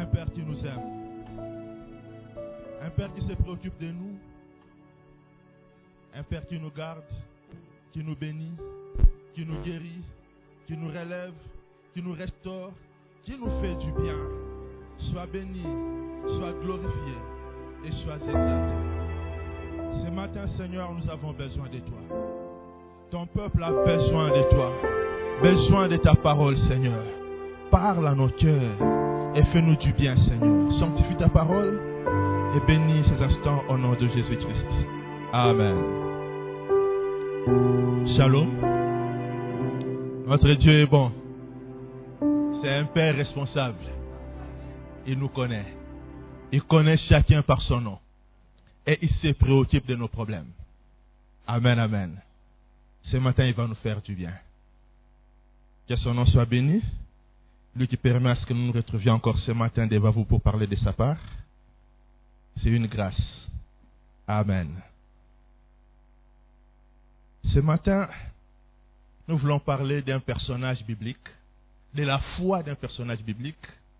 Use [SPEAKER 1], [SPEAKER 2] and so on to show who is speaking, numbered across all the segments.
[SPEAKER 1] Père qui nous aime. Un Père qui se préoccupe de nous. Un Père qui nous garde, qui nous bénit, qui nous guérit, qui nous relève, qui nous restaure, qui nous fait du bien. Sois béni, sois glorifié et sois exalté. Ce matin, Seigneur, nous avons besoin de toi. Ton peuple a besoin de toi, besoin de ta parole, Seigneur. Parle à nos cœurs et fais-nous du bien, Seigneur. Sanctifie ta parole et bénis ces instants au nom de Jésus-Christ. Amen. Shalom. Notre Dieu est bon. C'est un Père responsable. Il nous connaît. Il connaît chacun par son nom. Et il se préoccupe de nos problèmes. Amen, amen. Ce matin, il va nous faire du bien. Que son nom soit béni. Lui qui permet à ce que nous nous retrouvions encore ce matin devant vous pour parler de sa part. C'est une grâce. Amen. Ce matin, nous voulons parler d'un personnage biblique, de la foi d'un personnage biblique.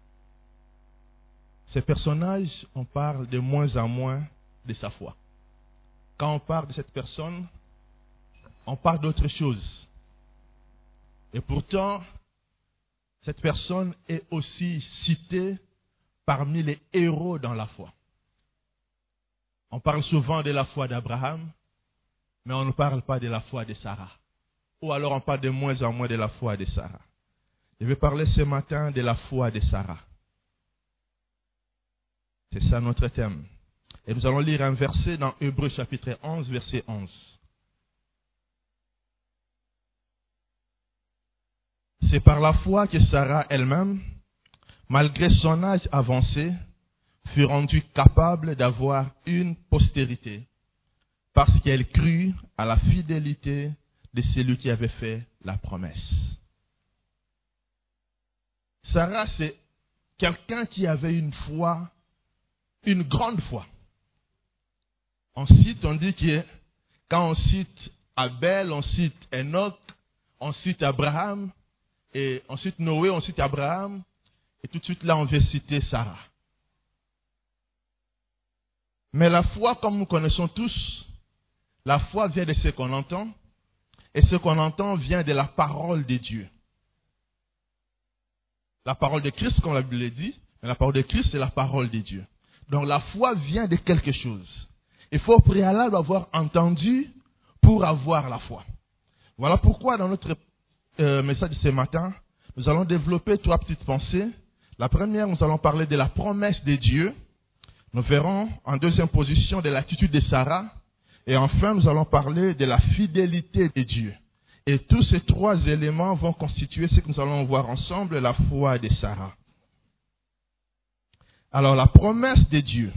[SPEAKER 1] Ce personnage, on parle de moins en moins de sa foi. Quand on parle de cette personne, on parle d'autre chose. Et pourtant, cette personne est aussi citée parmi les héros dans la foi. On parle souvent de la foi d'Abraham, mais on ne parle pas de la foi de Sarah. Ou alors on parle de moins en moins de la foi de Sarah. Je vais parler ce matin de la foi de Sarah. C'est ça notre thème. Et nous allons lire un verset dans Hébreux chapitre 11, verset 11. C'est par la foi que Sarah elle-même, malgré son âge avancé, fut rendue capable d'avoir une postérité, parce qu'elle crut à la fidélité de celui qui avait fait la promesse. Sarah, c'est quelqu'un qui avait une foi, une grande foi. On dit que quand on cite Abel, on cite Enoch, on cite Abraham, et on cite Noé, on cite Abraham, et tout de suite là on veut citer Sarah. Mais la foi, comme nous connaissons tous, la foi vient de ce qu'on entend, et ce qu'on entend vient de la parole de Dieu. La parole de Christ, comme la Bible le dit, mais la parole de Christ, c'est la parole de Dieu. Donc la foi vient de quelque chose. Il faut au préalable avoir entendu pour avoir la foi. Voilà pourquoi dans notre message de ce matin, nous allons développer 3 petites pensées. La première, nous allons parler de la promesse de Dieu. Nous verrons en deuxième position de l'attitude de Sarah. Et enfin, nous allons parler de la fidélité de Dieu. Et tous ces 3 éléments vont constituer ce que nous allons voir ensemble, la foi de Sarah. Alors, la promesse de Dieu.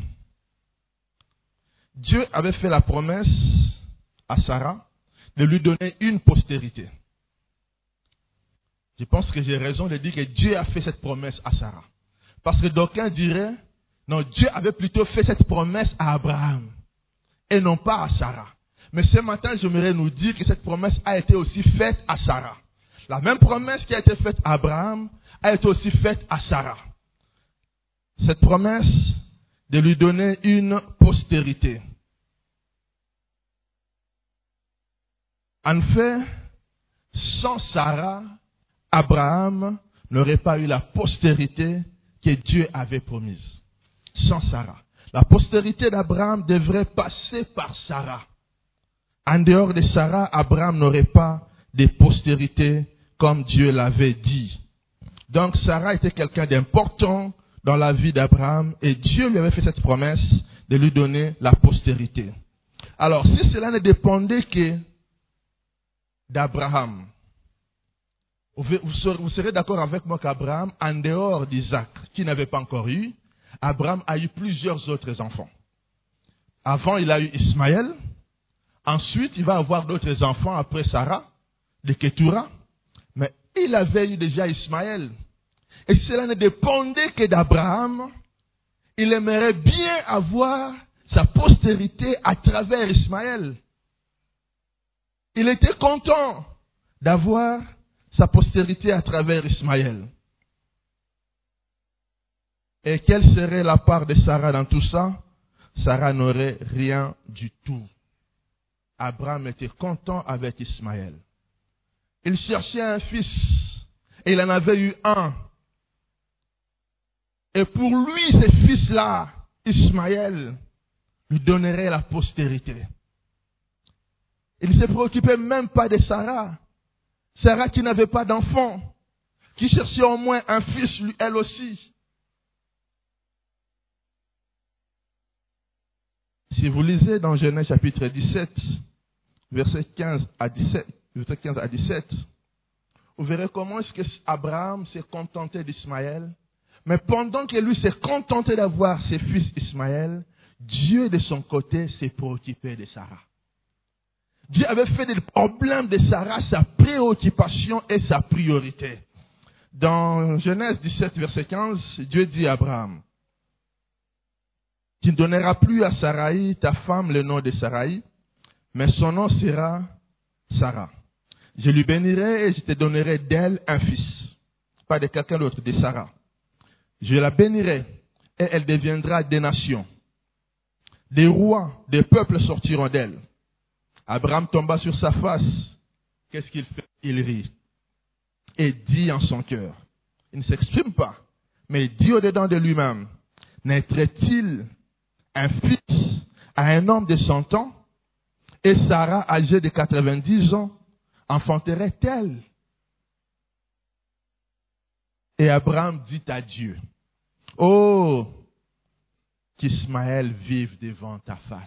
[SPEAKER 1] Dieu avait fait la promesse à Sarah de lui donner une postérité. Je pense que j'ai raison de dire que Dieu a fait cette promesse à Sarah. Parce que d'aucuns diraient, non, Dieu avait plutôt fait cette promesse à Abraham et non pas à Sarah. Mais ce matin, j'aimerais nous dire que cette promesse a été aussi faite à Sarah. La même promesse qui a été faite à Abraham a été aussi faite à Sarah. Cette promesse de lui donner une postérité. En fait, sans Sarah, Abraham n'aurait pas eu la postérité que Dieu avait promise. Sans Sarah. La postérité d'Abraham devrait passer par Sarah. En dehors de Sarah, Abraham n'aurait pas de postérité comme Dieu l'avait dit. Donc Sarah était quelqu'un d'important dans la vie d'Abraham et Dieu lui avait fait cette promesse de lui donner la postérité. Alors si cela ne dépendait que d'Abraham, vous serez d'accord avec moi qu'Abraham, en dehors d'Isaac, qui n'avait pas encore eu, Abraham a eu plusieurs autres enfants. Avant, il a eu Ismaël. Ensuite, il va avoir d'autres enfants après Sarah, de Ketura. Mais il avait eu déjà Ismaël. Et si cela ne dépendait que d'Abraham, il aimerait bien avoir sa postérité à travers Ismaël. Il était content d'avoir sa postérité à travers Ismaël. Et quelle serait la part de Sarah dans tout ça? Sarah n'aurait rien du tout. Abraham était content avec Ismaël. Il cherchait un fils et il en avait eu un. Et pour lui, ce fils-là, Ismaël, lui donnerait la postérité. Il ne se préoccupait même pas de Sarah. Sarah qui n'avait pas d'enfant, qui cherchait au moins un fils, lui, elle aussi. Si vous lisez dans Genèse chapitre 17, verset 15 à 17, vous verrez comment est-ce que Abraham s'est contenté d'Ismaël. Mais pendant que lui s'est contenté d'avoir ses fils Ismaël, Dieu de son côté s'est préoccupé de Sarah. Dieu avait fait des problèmes de Sarah sa préoccupation et sa priorité. Dans Genèse 17, verset 15, Dieu dit à Abraham, « Tu ne donneras plus à Saraï, ta femme, le nom de Saraï, mais son nom sera Sarah. Je lui bénirai et je te donnerai d'elle un fils. » Pas de quelqu'un d'autre, de Sarah. « Je la bénirai et elle deviendra des nations. Des rois, des peuples sortiront d'elle. » Abraham tomba sur sa face. Qu'est-ce qu'il fait? Il rit. Et dit en son cœur. Il ne s'exprime pas, mais il dit au-dedans de lui-même, naîtrait-il un fils à un homme de 100 ans? Et Sarah, âgée de 90 ans, enfanterait-elle? Et Abraham dit à Dieu, oh, qu'Ismaël vive devant ta face.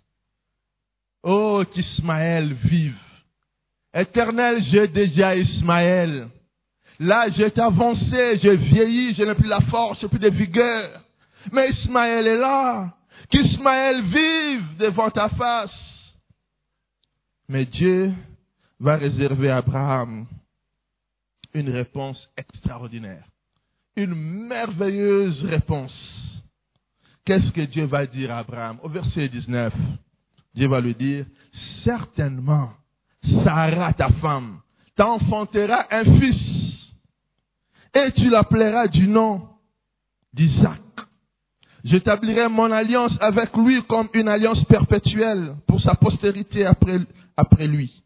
[SPEAKER 1] Oh, qu'Ismaël vive. Éternel, j'ai déjà Ismaël. Là, j'ai avancé, j'ai vieilli, je n'ai plus la force, je n'ai plus de vigueur. Mais Ismaël est là. Qu'Ismaël vive devant ta face. Mais Dieu va réserver à Abraham une réponse extraordinaire. Une merveilleuse réponse. Qu'est-ce que Dieu va dire à Abraham? Au verset 19, Dieu va lui dire, certainement, Sarah, ta femme, t'enfantera un fils, et tu l'appelleras du nom d'Isaac. J'établirai mon alliance avec lui comme une alliance perpétuelle pour sa postérité après lui.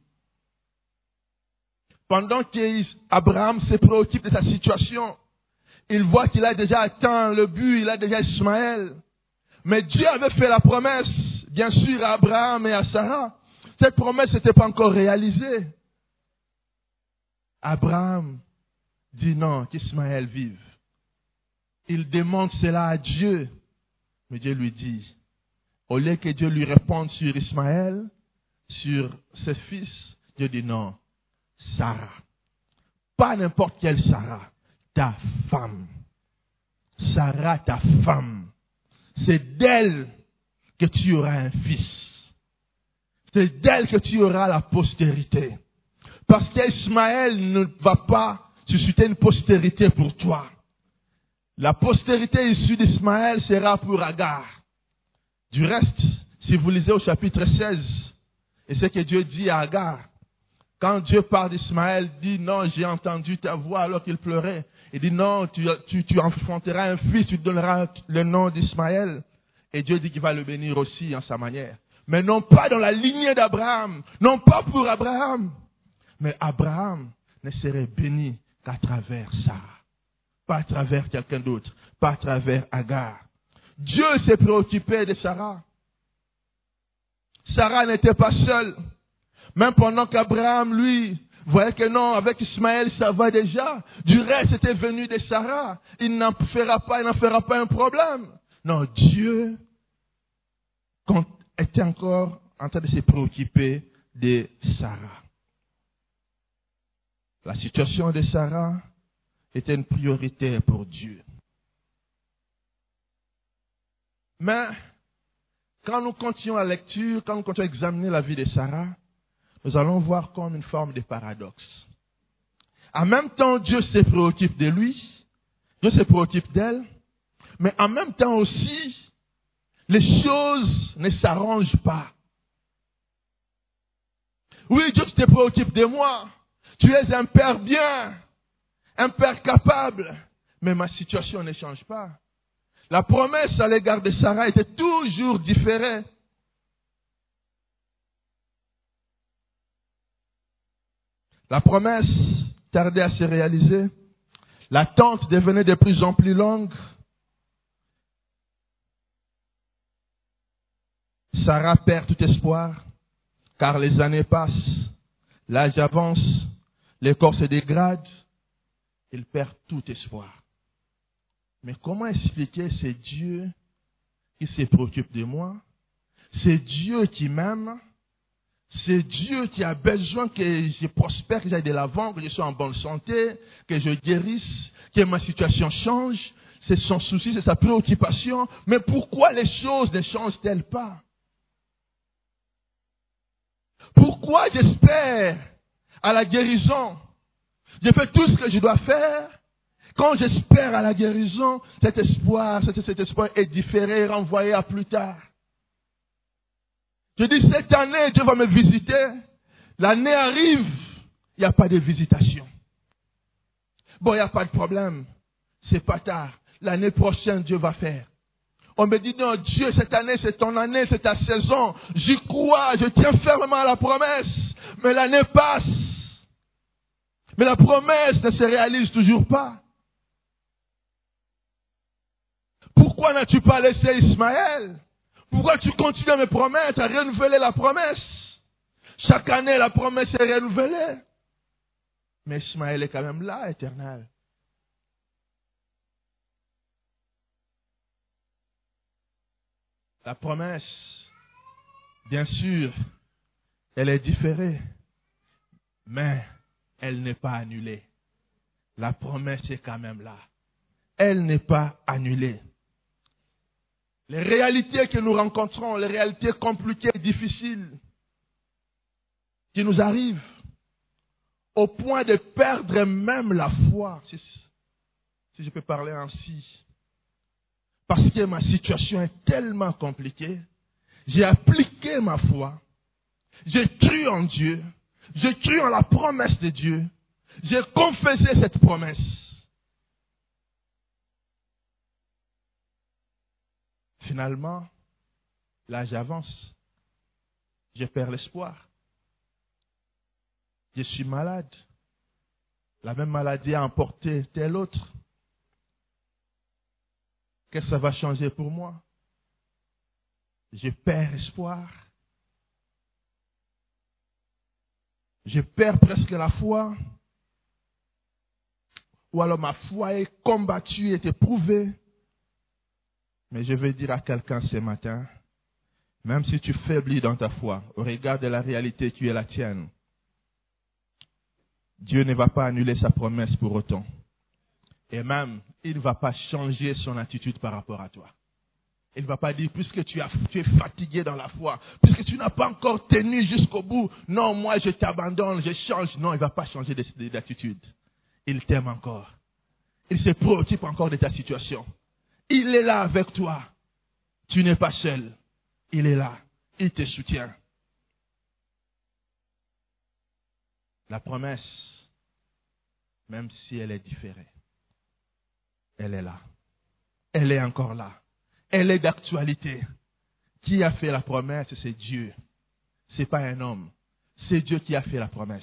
[SPEAKER 1] Pendant qu'Abraham se préoccupe de sa situation, il voit qu'il a déjà atteint le but, il a déjà Ismaël. Mais Dieu avait fait la promesse, bien sûr, à Abraham et à Sarah. Cette promesse n'était pas encore réalisée. Abraham dit non, qu'Ismaël vive. Il demande cela à Dieu. Mais Dieu lui dit, au lieu que Dieu lui réponde sur Ismaël, sur ses fils, Dieu dit non, Sarah. Pas n'importe quelle Sarah, ta femme. Sarah, ta femme. C'est d'elle que tu auras un fils. C'est d'elle que tu auras la postérité. Parce qu'Ismaël ne va pas susciter une postérité pour toi. La postérité issue d'Ismaël sera pour Agar. Du reste, si vous lisez au chapitre 16, et ce que Dieu dit à Agar, quand Dieu parle d'Ismaël, dit non, j'ai entendu ta voix alors qu'il pleurait. Il dit non, tu enfanteras un fils, tu donneras le nom d'Ismaël. Et Dieu dit qu'il va le bénir aussi en sa manière. Mais non pas dans la lignée d'Abraham, non pas pour Abraham. Mais Abraham ne serait béni qu'à travers Sarah. Pas à travers quelqu'un d'autre, pas à travers Agar. Dieu s'est préoccupé de Sarah. Sarah n'était pas seule. Même pendant qu'Abraham, lui, voyait que non, avec Ismaël, ça va déjà. Du reste, c'était venu de Sarah. Il n'en fera pas un problème. Non, Dieu était encore en train de se préoccuper de Sarah. La situation de Sarah était une priorité pour Dieu. Mais, quand nous continuons la lecture, quand nous continuons à examiner la vie de Sarah, nous allons voir comme une forme de paradoxe. En même temps, Dieu se préoccupe de lui, Dieu se préoccupe d'elle, mais en même temps aussi, les choses ne s'arrangent pas. Oui, Dieu te préoccupe de moi, tu es un père bien, un père capable, mais ma situation ne change pas. La promesse à l'égard de Sarah était toujours différée. La promesse tardait à se réaliser. L'attente devenait de plus en plus longue. Sarah perd tout espoir, car les années passent, l'âge avance, le corps se dégrade, il perd tout espoir. Mais comment expliquer c'est Dieu qui se préoccupe de moi? C'est Dieu qui m'aime. C'est Dieu qui a besoin que je prospère, que j'aille de l'avant, que je sois en bonne santé, que je guérisse, que ma situation change. C'est son souci, c'est sa préoccupation. Mais pourquoi les choses ne changent-elles pas? Pourquoi j'espère à la guérison? Je fais tout ce que je dois faire. Quand j'espère à la guérison, cet espoir est différé, renvoyé à plus tard. Je dis, cette année, Dieu va me visiter. L'année arrive, il n'y a pas de visitation. Bon, il n'y a pas de problème. C'est pas tard. L'année prochaine, Dieu va faire. On me dit, non, Dieu, cette année, c'est ton année, c'est ta saison. J'y crois, je tiens fermement à la promesse. Mais l'année passe. Mais la promesse ne se réalise toujours pas. Pourquoi n'as-tu pas laissé Ismaël? Pourquoi tu continues à me promettre, à renouveler la promesse? Chaque année, la promesse est renouvelée. Mais Ismaël est quand même là, éternel. La promesse, bien sûr, elle est différée, mais elle n'est pas annulée. La promesse est quand même là. Elle n'est pas annulée. Les réalités que nous rencontrons, les réalités compliquées, difficiles, qui nous arrivent, au point de perdre même la foi, si je peux parler ainsi. Parce que ma situation est tellement compliquée, j'ai appliqué ma foi, j'ai cru en Dieu, j'ai cru en la promesse de Dieu, j'ai confessé cette promesse. Finalement, l'âge avance, je perds l'espoir. Je suis malade. La même maladie a emporté tel autre. Qu'est-ce que ça va changer pour moi? Je perds espoir. Je perds presque la foi. Ou alors ma foi est combattue, est éprouvée. Mais je vais dire à quelqu'un ce matin, même si tu faiblis dans ta foi, au regard de la réalité qui est la tienne, Dieu ne va pas annuler sa promesse pour autant. Et même, il ne va pas changer son attitude par rapport à toi. Il ne va pas dire, puisque tu es fatigué dans la foi, puisque tu n'as pas encore tenu jusqu'au bout, non, moi je t'abandonne, je change. Non, il ne va pas changer d'attitude. Il t'aime encore. Il se préoccupe encore de ta situation. Il est là avec toi. Tu n'es pas seul. Il est là. Il te soutient. La promesse, même si elle est différée, elle est là. Elle est encore là. Elle est d'actualité. Qui a fait la promesse? C'est Dieu. Ce n'est pas un homme. C'est Dieu qui a fait la promesse.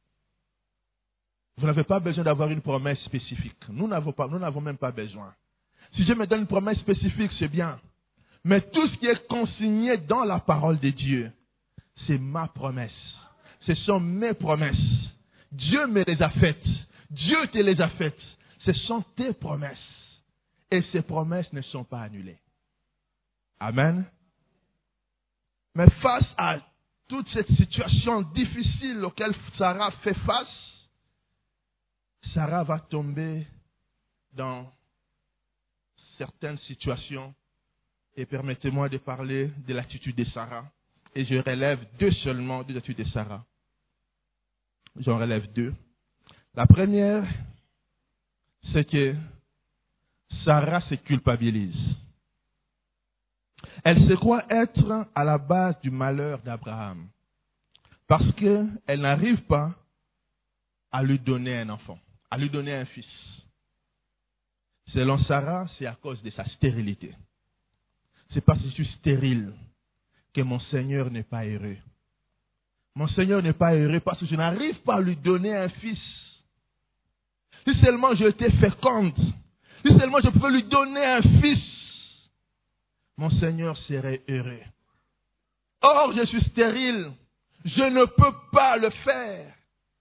[SPEAKER 1] Vous n'avez pas besoin d'avoir une promesse spécifique. Nous n'avons même pas besoin. Si Dieu me donne une promesse spécifique, c'est bien. Mais tout ce qui est consigné dans la parole de Dieu, c'est ma promesse. Ce sont mes promesses. Dieu me les a faites. Dieu te les a faites. Ce sont tes promesses. Et ces promesses ne sont pas annulées. Amen. Mais face à toute cette situation difficile auquel Sarah fait face, Sarah va tomber dans certaines situations. Et permettez-moi de parler de l'attitude de Sarah. Et je relève deux attitudes de Sarah. J'en relève deux. La première, c'est que Sarah se culpabilise. Elle se croit être à la base du malheur d'Abraham. Parce qu'elle n'arrive pas à lui donner un enfant, à lui donner un fils. Selon Sarah, c'est à cause de sa stérilité. C'est parce que je suis stérile que mon Seigneur n'est pas heureux. Mon Seigneur n'est pas heureux parce que je n'arrive pas à lui donner un fils. Si seulement je étais féconde, si seulement je pouvais lui donner un fils, mon Seigneur serait heureux. Or, je suis stérile. Je ne peux pas le faire.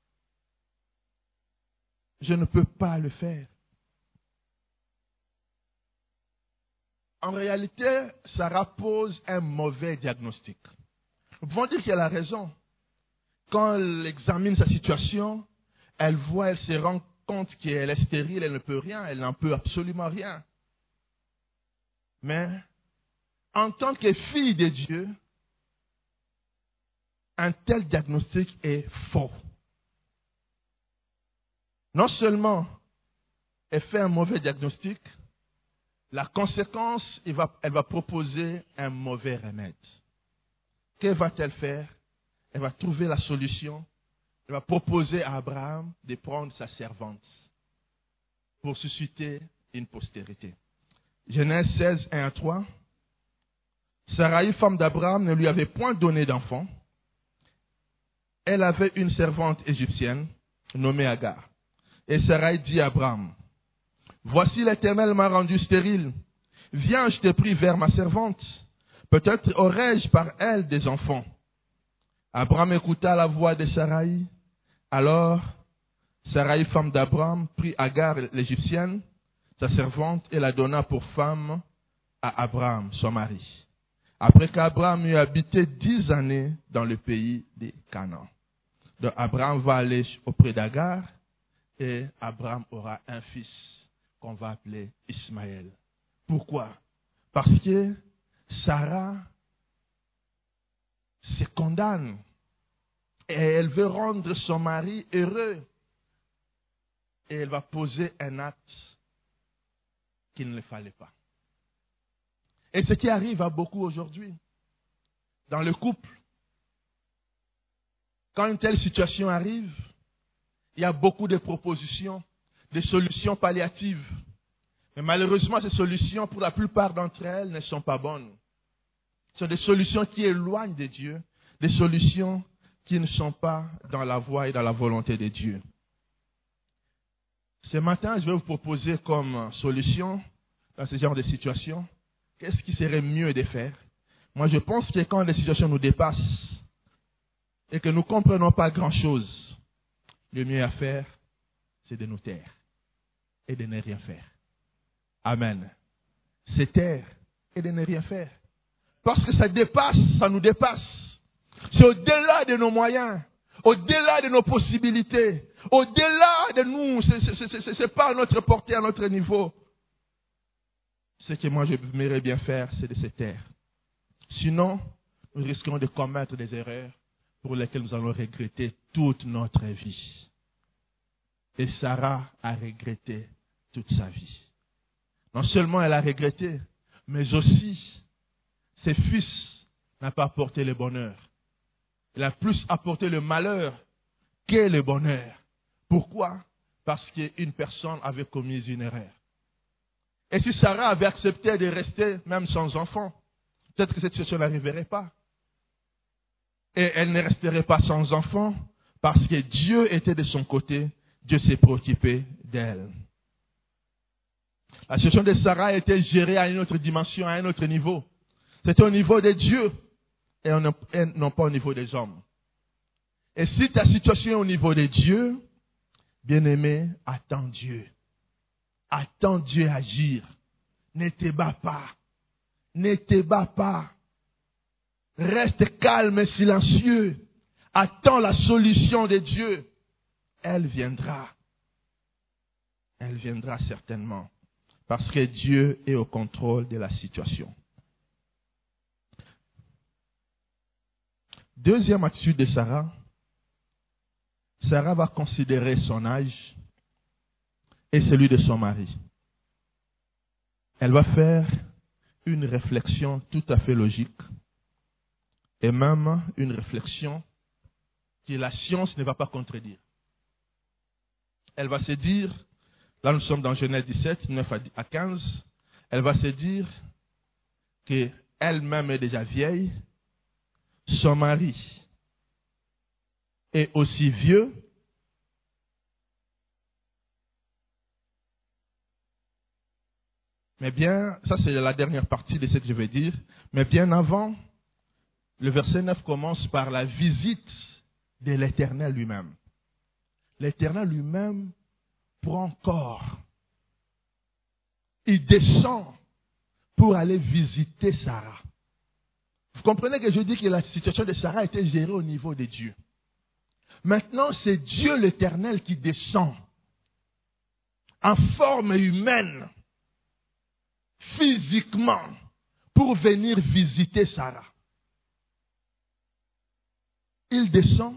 [SPEAKER 1] Je ne peux pas le faire. En réalité, Sarah pose un mauvais diagnostic. Nous pouvons dire qu'elle a raison. Quand elle examine sa situation, elle voit, elle se rend compte qu'elle est stérile, elle ne peut rien, elle n'en peut absolument rien. Mais, en tant que fille de Dieu, un tel diagnostic est faux. Non seulement elle fait un mauvais diagnostic, la conséquence, elle va proposer un mauvais remède. Que va-t-elle faire? Elle va trouver la solution. Elle va proposer à Abraham de prendre sa servante pour susciter une postérité. Genèse 16, 1 à 3. Sarai, femme d'Abraham, ne lui avait point donné d'enfant. Elle avait une servante égyptienne nommée Agar. Et Sarai dit à Abraham, « Voici l'Éternel m'a rendu stérile. Viens, je te prie vers ma servante. Peut-être aurai-je par elle des enfants. » Abraham écouta la voix de Sarai. Alors, Sarai, femme d'Abraham, prit Agar l'Égyptienne, sa servante, et la donna pour femme à Abraham, son mari. Après qu'Abraham eut habité 10 années dans le pays de Canaan. Donc Abraham va aller auprès d'Agar et Abraham aura un fils qu'on va appeler Ismaël. Pourquoi? Parce que Sarah se condamne et elle veut rendre son mari heureux. Et elle va poser un acte qu'il ne fallait pas. Et ce qui arrive à beaucoup aujourd'hui, dans le couple, quand une telle situation arrive, il y a beaucoup de propositions, de solutions palliatives. Mais malheureusement, ces solutions, pour la plupart d'entre elles, ne sont pas bonnes. Ce sont des solutions qui éloignent de Dieu, des solutions qui ne sont pas dans la voie et dans la volonté de Dieu. Ce matin, je vais vous proposer comme solution, dans ce genre de situation, qu'est-ce qui serait mieux de faire? Moi, je pense que quand les situations nous dépassent et que nous ne comprenons pas grand-chose, le mieux à faire, c'est de nous taire et de ne rien faire. Amen. C'est taire et de ne rien faire. Parce que ça dépasse, ça nous dépasse. C'est au-delà de nos moyens, au-delà de nos possibilités, au-delà de nous, c'est pas à notre portée, à notre niveau. Ce que moi j'aimerais bien faire, c'est de se taire. Sinon, nous risquons de commettre des erreurs pour lesquelles nous allons regretter toute notre vie. Et Sarah a regretté toute sa vie. Non seulement elle a regretté, mais aussi ses fils n'ont pas apporté le bonheur. Il a plus apporté le malheur que le bonheur. Pourquoi? Parce qu'une personne avait commis une erreur. Et si Sarah avait accepté de rester même sans enfant, peut-être que cette situation n'arriverait pas. Et elle ne resterait pas sans enfant parce que Dieu était de son côté. Dieu s'est préoccupé d'elle. La situation de Sarah était gérée à une autre dimension, à un autre niveau. C'était au niveau de Dieu et non pas au niveau des hommes. Et si ta situation est au niveau de Dieu, bien-aimé, attends Dieu. Attends Dieu agir. Ne te bats pas. Ne te bats pas. Reste calme et silencieux. Attends la solution de Dieu. Elle viendra. Elle viendra certainement. Parce que Dieu est au contrôle de la situation. Deuxième attitude de Sarah. Sarah va considérer son âge et celui de son mari. Elle va faire une réflexion tout à fait logique et même une réflexion que la science ne va pas contredire. Elle va se dire Là, nous sommes dans Genèse 17, 9 à 15. Elle va se dire qu'elle-même est déjà vieille. Son mari est aussi vieux. Mais bien, ça c'est la dernière partie de ce que je vais dire. Mais bien avant, le verset 9 commence par la visite de l'Éternel lui-même. L'Éternel lui-même prend corps. Il descend pour aller visiter Sarah. Vous comprenez que je dis que la situation de Sarah était gérée au niveau de Dieu. Maintenant, c'est Dieu l'Éternel qui descend en forme humaine, physiquement, pour venir visiter Sarah. Il descend.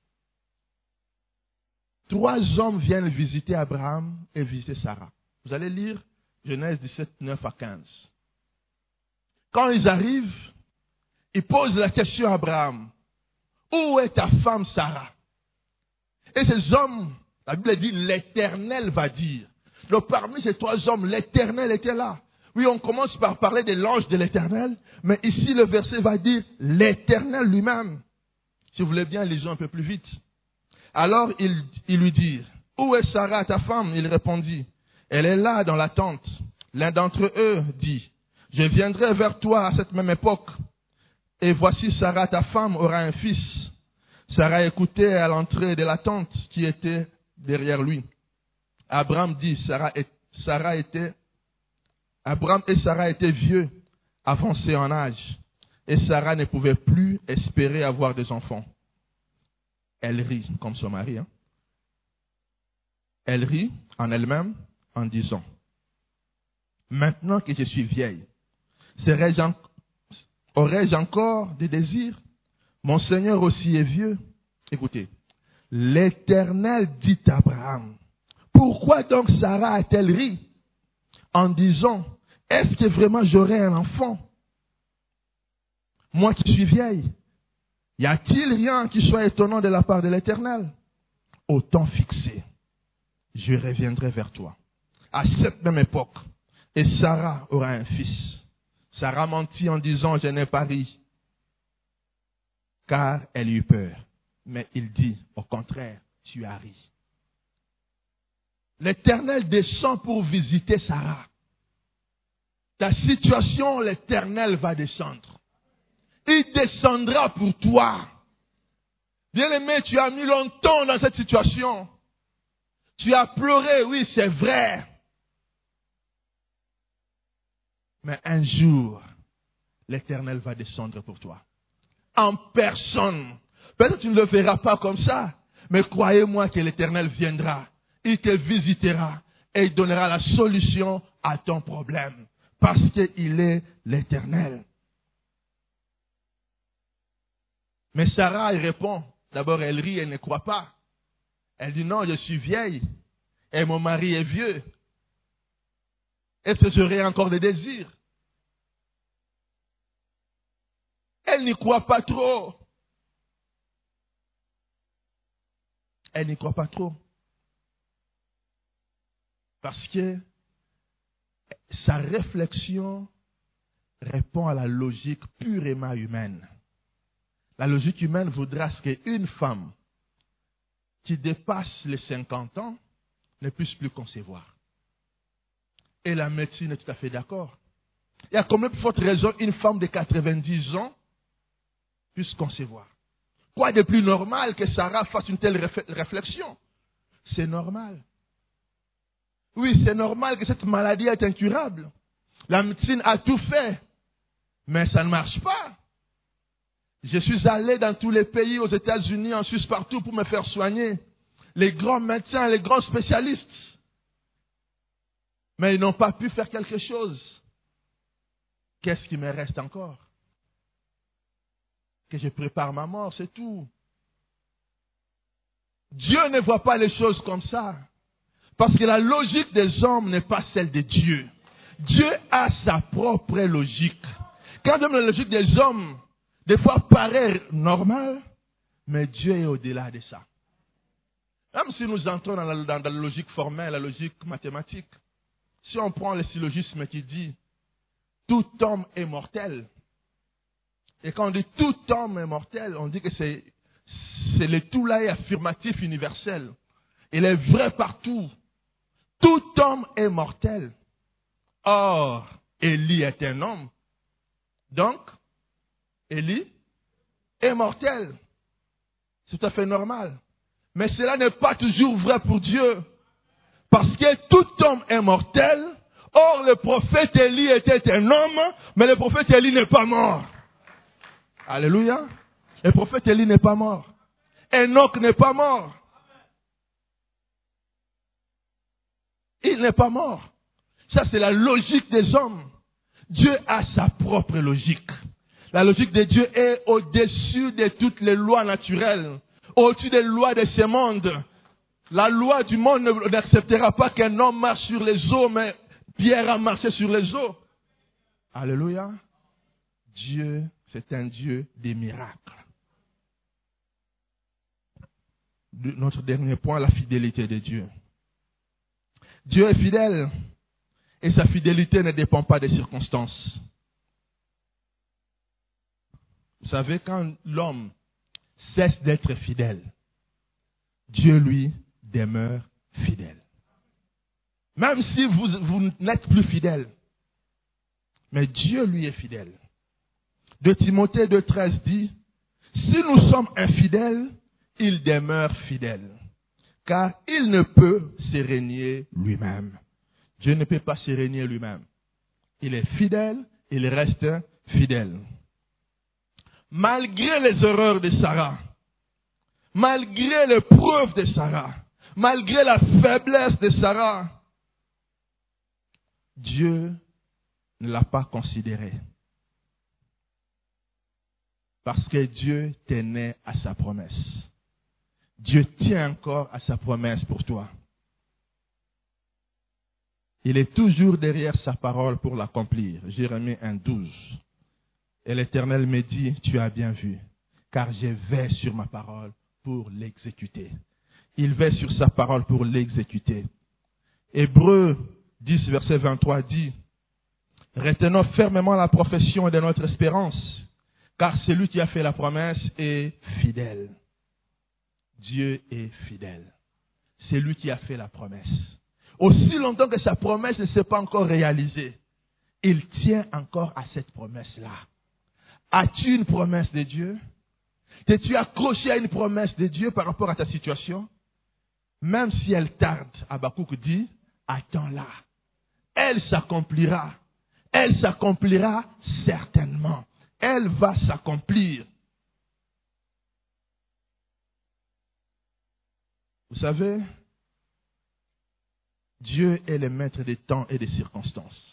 [SPEAKER 1] 3 hommes viennent visiter Abraham et visiter Sarah. Vous allez lire Genèse 17, 9 à 15. Quand ils arrivent, ils posent la question à Abraham. Où est ta femme Sarah? Et ces hommes, la Bible dit, l'Éternel va dire. Donc parmi ces 3 hommes, l'Éternel était là. Oui, on commence par parler de l'ange de l'Éternel, mais ici le verset va dire l'Éternel lui-même. Si vous voulez bien, lisons un peu plus vite. Alors ils lui dirent, où est Sarah ta femme? Il répondit, elle est là dans la tente. L'un d'entre eux dit, je viendrai vers toi à cette même époque. Et voici Sarah ta femme aura un fils. Sarah écoutait à l'entrée de la tente qui était derrière lui. Abraham dit, Abraham et Sarah étaient vieux, avancés en âge, et Sarah ne pouvait plus espérer avoir des enfants. Elle rit, comme son mari. Elle rit en elle-même en disant, maintenant que je suis vieille, aurais-je encore des désirs? Mon Seigneur aussi est vieux. Écoutez, l'Éternel dit à Abraham, pourquoi donc Sarah a-t-elle ri en disant, est-ce que vraiment j'aurai un enfant? Moi qui suis vieille, y a-t-il rien qui soit étonnant de la part de l'Éternel? Au temps fixé, je reviendrai vers toi. À cette même époque, et Sarah aura un fils. Sarah mentit en disant, je n'ai pas ri, car elle eut peur. Mais il dit, au contraire, tu as ri. L'Éternel descend pour visiter Sarah. Ta situation, l'Éternel va descendre. Il descendra pour toi. Bien-aimé, tu as mis longtemps dans cette situation. Tu as pleuré, oui, c'est vrai. Mais un jour, l'Éternel va descendre pour toi. En personne. Peut-être que tu ne le verras pas comme ça. Mais croyez-moi que l'Éternel viendra. Il te visitera. Et il donnera la solution à ton problème. Parce qu'il est l'Éternel. Mais Sarah, elle répond. D'abord, elle rit, elle ne croit pas. Elle dit, non, je suis vieille. Et mon mari est vieux. Est-ce que j'aurai encore des désirs? Elle n'y croit pas trop. Elle n'y croit pas trop. Parce que sa réflexion répond à la logique purement humaine. La logique humaine voudra qu'une femme qui dépasse les 50 ans ne puisse plus concevoir. Et la médecine est tout à fait d'accord. Il y a combien de fortes raisons une femme de 90 ans puisse concevoir? Quoi de plus normal que Sarah fasse une telle réflexion? C'est normal. Oui, c'est normal que cette maladie est incurable. La médecine a tout fait, mais ça ne marche pas. Je suis allé dans tous les pays, aux États-Unis, en Suisse, partout pour me faire soigner. Les grands médecins, les grands spécialistes. Mais ils n'ont pas pu faire quelque chose. Qu'est-ce qui me reste encore? Que je prépare ma mort, c'est tout. Dieu ne voit pas les choses comme ça. Parce que la logique des hommes n'est pas celle de Dieu. Dieu a sa propre logique. Quand même la logique des hommes, des fois paraît normale, mais Dieu est au-delà de ça. Même si nous entrons dans la logique formelle, la logique mathématique, si on prend le syllogisme qui dit tout homme est mortel, et quand on dit tout homme est mortel, on dit que c'est le tout là est affirmatif universel. Il est vrai partout. Tout homme est mortel. Or, Élie est un homme. Donc, Élie est mortel. C'est tout à fait normal. Mais cela n'est pas toujours vrai pour Dieu. Parce que tout homme est mortel. Or, le prophète Élie était un homme, mais le prophète Élie n'est pas mort. Alléluia. Le prophète Élie n'est pas mort. Enoch n'est pas mort. Il n'est pas mort. Ça, c'est la logique des hommes. Dieu a sa propre logique. La logique de Dieu est au-dessus de toutes les lois naturelles, au-dessus des lois de ce monde. La loi du monde n'acceptera pas qu'un homme marche sur les eaux, mais Pierre a marché sur les eaux. Alléluia. Dieu, c'est un Dieu des miracles. Notre dernier point, la fidélité de Dieu. Dieu est fidèle et sa fidélité ne dépend pas des circonstances. Vous savez, quand l'homme cesse d'être fidèle, Dieu, lui, demeure fidèle. Même si vous n'êtes plus fidèle, mais Dieu, lui, est fidèle. 2 Timothée 2,13 dit, si nous sommes infidèles, il demeure fidèle, car il ne peut se régner lui-même. Dieu ne peut pas se régner lui-même. Il est fidèle, il reste fidèle. Malgré les erreurs de Sarah, malgré les preuves de Sarah, malgré la faiblesse de Sarah, Dieu ne l'a pas considérée. Parce que Dieu tenait à sa promesse. Dieu tient encore à sa promesse pour toi. Il est toujours derrière sa parole pour l'accomplir. Jérémie 1,12. Et l'Éternel me dit, tu as bien vu, car je vais sur ma parole pour l'exécuter. Il veille sur sa parole pour l'exécuter. Hébreux 10, verset 23 dit, retenons fermement la profession de notre espérance, car celui qui a fait la promesse est fidèle. Dieu est fidèle. C'est lui qui a fait la promesse. Aussi longtemps que sa promesse ne s'est pas encore réalisée, il tient encore à cette promesse-là. As-tu une promesse de Dieu? T'es-tu accroché à une promesse de Dieu par rapport à ta situation? Même si elle tarde, Habakkuk dit, attends-la. Elle s'accomplira. Elle s'accomplira certainement. Elle va s'accomplir. Vous savez, Dieu est le maître des temps et des circonstances.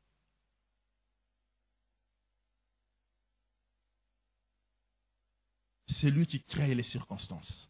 [SPEAKER 1] C'est lui qui crée les circonstances.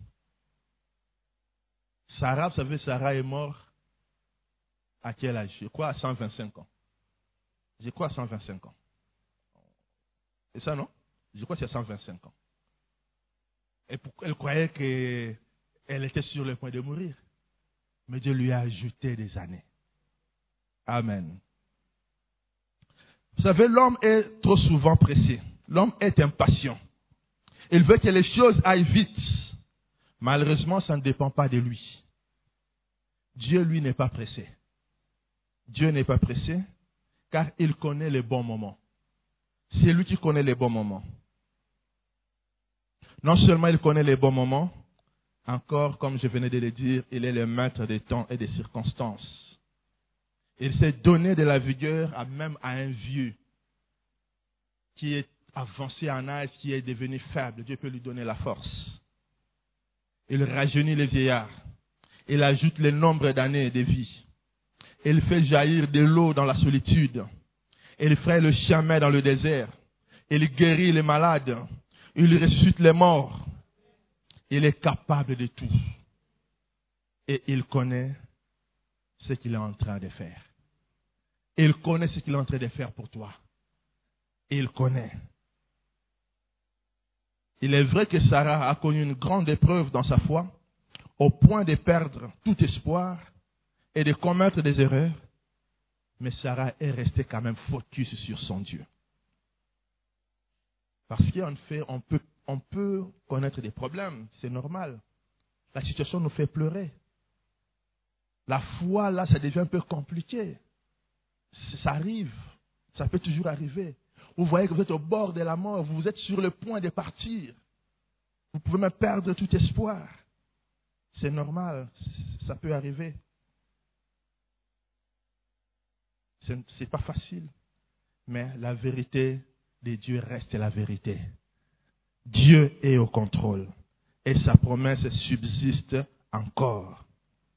[SPEAKER 1] Sarah, vous savez, Sarah est morte à quel âge? Je crois à 125 ans. Je crois à 125 ans. C'est ça, non? Je crois que c'est à 125 ans. Et elle croyait qu'elle était sur le point de mourir. Mais Dieu lui a ajouté des années. Amen. Vous savez, l'homme est trop souvent pressé. L'homme est impatient. Il veut que les choses aillent vite. Malheureusement, ça ne dépend pas de lui. Dieu, lui, n'est pas pressé. Dieu n'est pas pressé, car il connaît les bons moments. C'est lui qui connaît les bons moments. Non seulement il connaît les bons moments, encore, comme je venais de le dire, il est le maître des temps et des circonstances. Il s'est donné de la vigueur même à un vieux qui est avancé en âge, qui est devenu faible. Dieu peut lui donner la force. Il rajeunit les vieillards. Il ajoute le nombre d'années de vie. Il fait jaillir de l'eau dans la solitude. Il ferait le chemin dans le désert. Il guérit les malades. Il ressuscite les morts. Il est capable de tout. Et il connaît ce qu'il est en train de faire. Il connaît ce qu'il est en train de faire pour toi. Il connaît. Il est vrai que Sarah a connu une grande épreuve dans sa foi, au point de perdre tout espoir et de commettre des erreurs, mais Sarah est restée quand même focus sur son Dieu. Parce qu'en fait, on peut connaître des problèmes, c'est normal. La situation nous fait pleurer. La foi, là, ça devient un peu compliqué. Ça arrive, ça peut toujours arriver. Vous voyez que vous êtes au bord de la mort, vous êtes sur le point de partir. Vous pouvez même perdre tout espoir. C'est normal, ça peut arriver. Ce n'est pas facile, mais la vérité de Dieu reste la vérité. Dieu est au contrôle et sa promesse subsiste encore.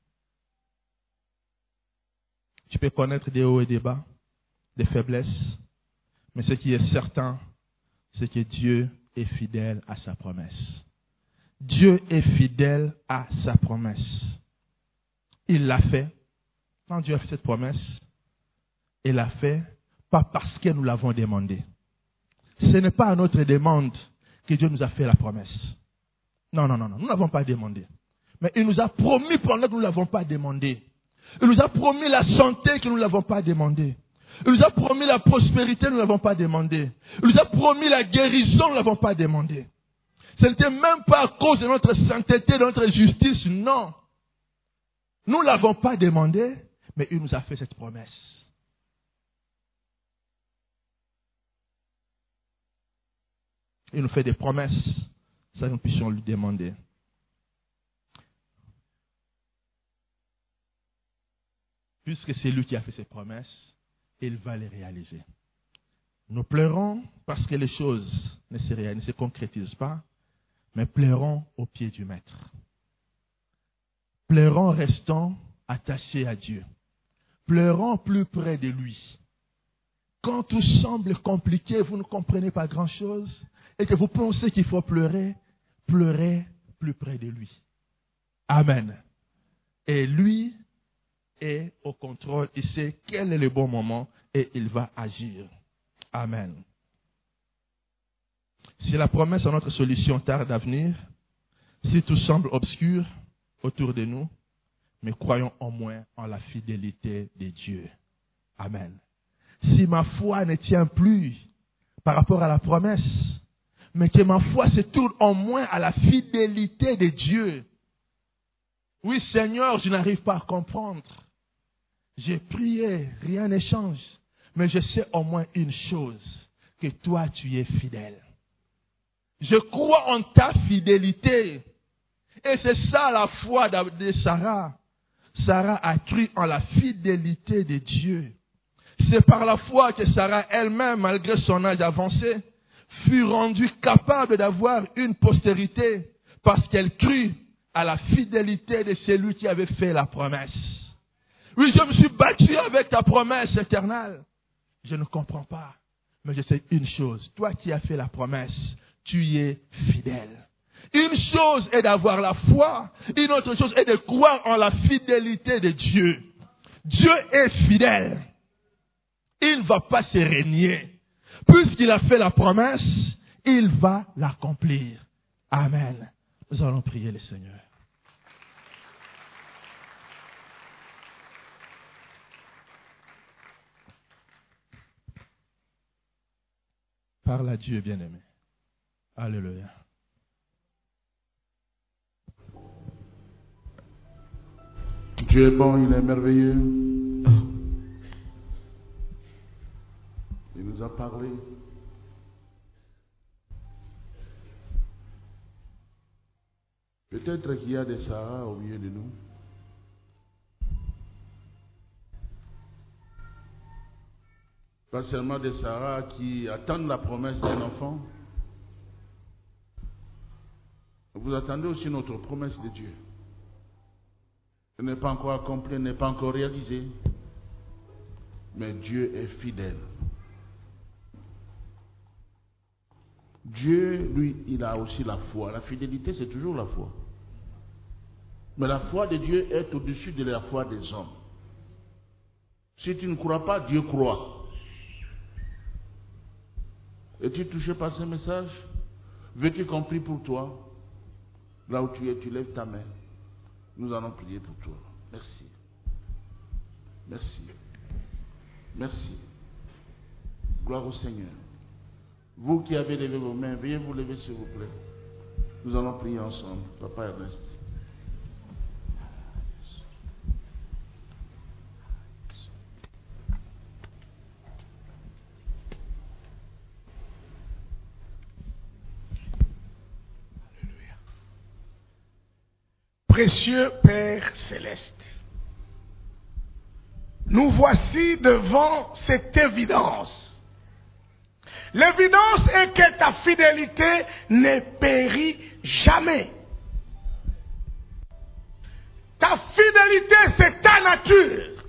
[SPEAKER 1] Tu peux connaître des hauts et des bas, des faiblesses, mais ce qui est certain, c'est que Dieu est fidèle à sa promesse. Dieu est fidèle à sa promesse. Il l'a fait. Quand Dieu a fait cette promesse, il l'a fait pas parce que nous l'avons demandé. Ce n'est pas à notre demande que Dieu nous a fait la promesse. Non, nous n'avons pas demandé. Mais il nous a promis pendant que nous ne l'avons pas demandé. Il nous a promis la santé que nous ne l'avons pas demandé. Il nous a promis la prospérité, nous ne l'avons pas demandé. Il nous a promis la guérison, nous ne l'avons pas demandé. Ce n'était même pas à cause de notre sainteté, de notre justice, non. Nous ne l'avons pas demandé, mais il nous a fait cette promesse. Il nous fait des promesses, ça nous puissions lui demander. Puisque c'est lui qui a fait ses promesses, il va les réaliser. Nous pleurons parce que les choses ne se concrétisent pas, mais pleurons au pied du Maître. Pleurons restant attachés à Dieu. Pleurons plus près de lui. Quand tout semble compliqué, vous ne comprenez pas grand-chose, et que vous pensez qu'il faut pleurer, pleurez plus près de lui. Amen. Et lui est au contrôle, il sait quel est le bon moment et il va agir. Amen. Si la promesse est notre solution tarde à venir, si tout semble obscur autour de nous, mais croyons au moins en la fidélité de Dieu. Amen. Si ma foi ne tient plus par rapport à la promesse, mais que ma foi se tourne au moins à la fidélité de Dieu. Oui, Seigneur, je n'arrive pas à comprendre. J'ai prié, rien ne change. Mais je sais au moins une chose, que toi, tu es fidèle. Je crois en ta fidélité. Et c'est ça la foi de Sarah. Sarah a cru en la fidélité de Dieu. C'est par la foi que Sarah elle-même, malgré son âge avancé, fut rendue capable d'avoir une postérité parce qu'elle crut à la fidélité de celui qui avait fait la promesse. Oui, je me suis battu avec ta promesse éternelle. Je ne comprends pas, mais je sais une chose. Toi qui as fait la promesse, tu y es fidèle. Une chose est d'avoir la foi, une autre chose est de croire en la fidélité de Dieu. Dieu est fidèle. Il ne va pas se renier. Puisqu'il a fait la promesse, il va l'accomplir. Amen. Nous allons prier le Seigneur. Parle à Dieu, bien-aimé. Alléluia.
[SPEAKER 2] Dieu est bon, il est merveilleux. Il nous a parlé. Peut-être qu'il y a des Sarah au milieu de nous. Pas seulement des Sarah qui attendent la promesse d'un enfant. Vous attendez aussi notre promesse de Dieu. Elle n'est pas encore accomplie, elle n'est pas encore réalisée. Mais Dieu est fidèle. Dieu, lui, il a aussi la foi. La fidélité, c'est toujours la foi. Mais la foi de Dieu est au-dessus de la foi des hommes. Si tu ne crois pas, Dieu croit. Es-tu touché par ce message? Veux-tu qu'on prie pour toi? Là où tu es, tu lèves ta main. Nous allons prier pour toi. Merci. Merci. Merci. Gloire au Seigneur. Vous qui avez levé vos mains, veuillez vous lever s'il vous plaît. Nous allons prier ensemble. Papa Ernest.
[SPEAKER 3] Précieux Père Céleste, nous voici devant cette évidence. L'évidence est que ta fidélité ne périt jamais. Ta fidélité, c'est ta nature.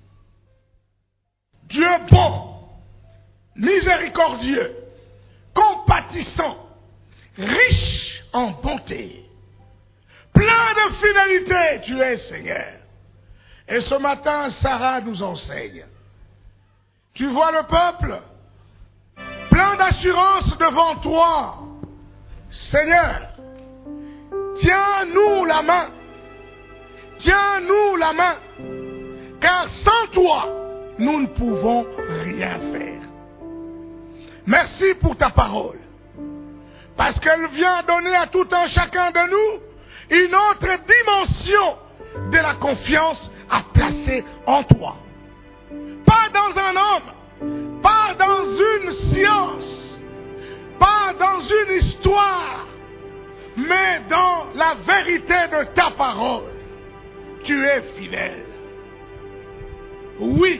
[SPEAKER 3] Dieu bon, miséricordieux, compatissant, riche en bonté. Plein de fidélité, tu es Seigneur. Et ce matin, Sarah nous enseigne. Tu vois le peuple, plein d'assurance devant toi. Seigneur, tiens-nous la main. Tiens-nous la main. Car sans toi, nous ne pouvons rien faire. Merci pour ta parole. Parce qu'elle vient donner à tout un chacun de nous une autre dimension de la confiance à placer en toi. Pas dans un homme, pas dans une science, pas dans une histoire, mais dans la vérité de ta parole. Tu es fidèle. Oui,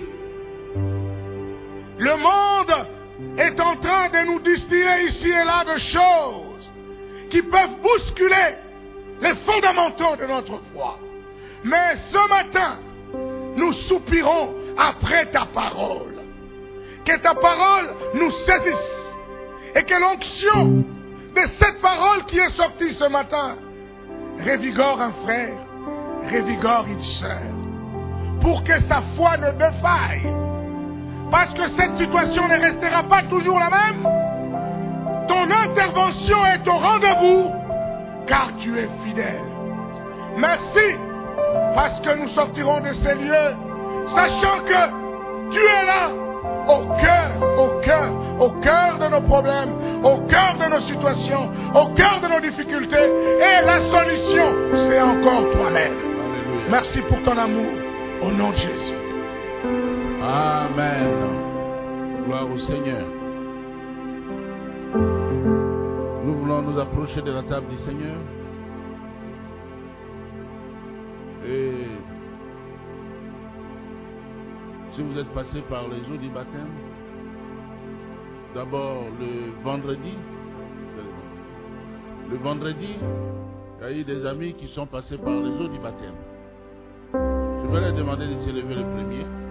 [SPEAKER 3] le monde est en train de nous distiller ici et là de choses qui peuvent bousculer les fondamentaux de notre foi. Mais ce matin, nous soupirons après ta parole. Que ta parole nous saisisse. Et que l'onction de cette parole qui est sortie ce matin revigore un frère, revigore une sœur. Pour que sa foi ne défaille. Parce que cette situation ne restera pas toujours la même. Ton intervention est au rendez-vous. Car tu es fidèle. Merci, parce que nous sortirons de ces lieux, sachant que tu es là, au cœur de nos problèmes, au cœur de nos situations, au cœur de nos difficultés. Et la solution, c'est encore toi-même. Alléluia. Merci pour ton amour, au nom de Jésus.
[SPEAKER 2] Amen. Gloire au Seigneur. Nous voulons nous approcher de la table du Seigneur. Et si vous êtes passé par les eaux du baptême, d'abord le vendredi, il y a eu des amis qui sont passés par les eaux du baptême. Je vais leur demander de se lever le premier.